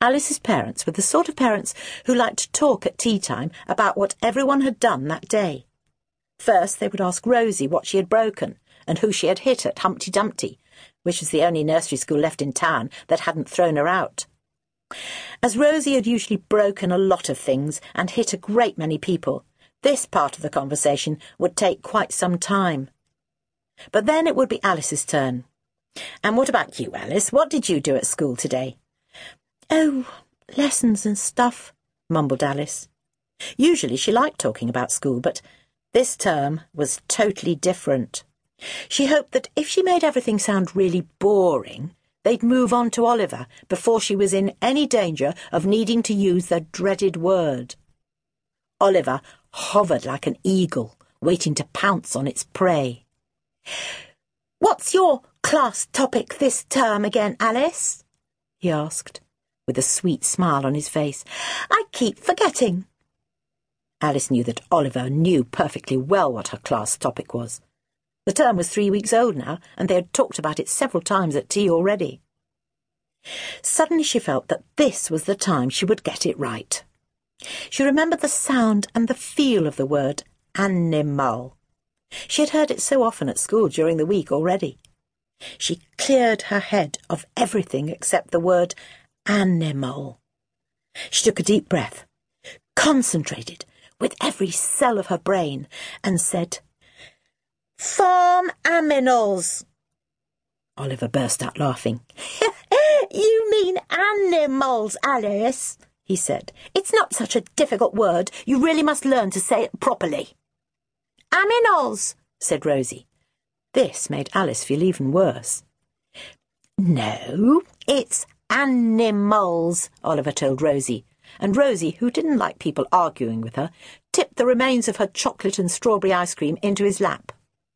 Alice's parents were the sort of parents who liked to talk at tea time about what everyone had done that day. First, they would ask Rosie what she had broken and who she had hit at Humpty Dumpty, which was the only nursery school left in town that hadn't thrown her out. As Rosie had usually broken a lot of things and hit a great many people, this part of the conversation would take quite some time. But then it would be Alice's turn. "And what about you, Alice? What did you do at school today?" "Oh, lessons and stuff," mumbled Alice. Usually she liked talking about school, but this term was totally different. She hoped that if she made everything sound really boring, they'd move on to Oliver before she was in any danger of needing to use the dreaded word. Oliver hovered like an eagle, waiting to pounce on its prey. "What's your class topic this term again, Alice?" he asked, with a sweet smile on his face. "I keep forgetting." Alice knew that Oliver knew perfectly well what her class topic was. The term was 3 weeks old now, and they had talked about it several times at tea already. Suddenly she felt that this was the time she would get it right. She remembered the sound and the feel of the word animal. She had heard it so often at school during the week already. She cleared her head of everything except the word animal. She took a deep breath, concentrated with every cell of her brain, and said, "Farm aminals." Oliver burst out laughing. "You mean animals, Alice," he said. "It's not such a difficult word. You really must learn to say it properly." "Aminals," said Rosie. This made Alice feel even worse. "No, it's animals," Oliver told Rosie, and Rosie, who didn't like people arguing with her, tipped the remains of her chocolate and strawberry ice cream into his lap.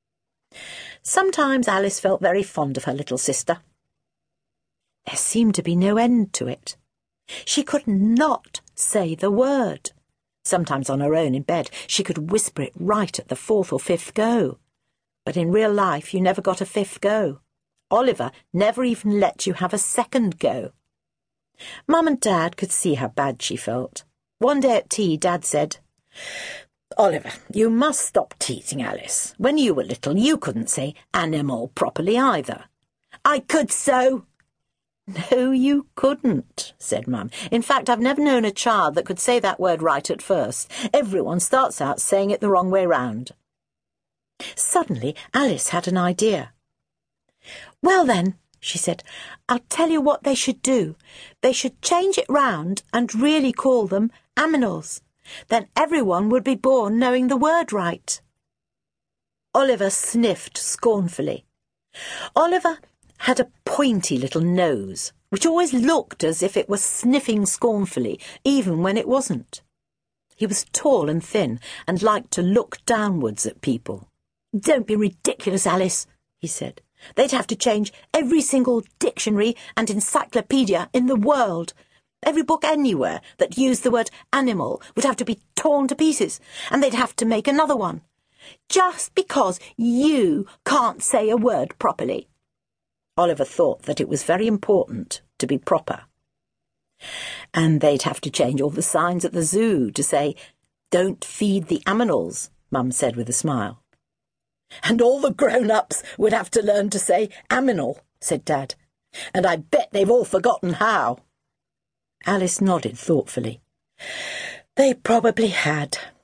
Sometimes Alice felt very fond of her little sister. There seemed to be no end to it. She could not say the word. Sometimes on her own in bed she could whisper it right at the 4th or 5th go. But in real life you never got a 5th go. Oliver never even let you have a 2nd go. Mum and Dad could see how bad she felt. One day at tea, Dad said, "Oliver, you must stop teasing Alice. When you were little, you couldn't say animal properly either." "I could so." "No, you couldn't," said Mum. "In fact, I've never known a child that could say that word right at first. Everyone starts out saying it the wrong way round." Suddenly, Alice had an idea. "Well then," she said, "I'll tell you what they should do. They should change it round and really call them aminals. Then everyone would be born knowing the word right." Oliver sniffed scornfully. Oliver had a pointy little nose, which always looked as if it was sniffing scornfully, even when it wasn't. He was tall and thin, and liked to look downwards at people. "Don't be ridiculous, Alice," he said. "They'd have to change every single dictionary and encyclopedia in the world. Every book anywhere that used the word animal would have to be torn to pieces, and they'd have to make another one. Just because you can't say a word properly." Oliver thought that it was very important to be proper. "And they'd have to change all the signs at the zoo to say, 'Don't feed the aminals,'" Mum said with a smile. "And all the grown-ups would have to learn to say aminal," said Dad. "And I bet they've all forgotten how." Alice nodded thoughtfully. They probably had.